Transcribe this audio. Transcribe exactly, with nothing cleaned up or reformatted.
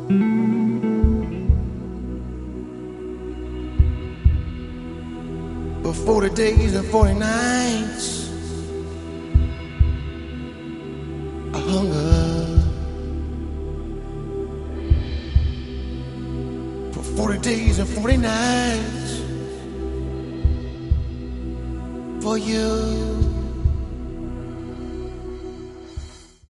For forty days and forty nights I hunger. For forty days and forty nights for you.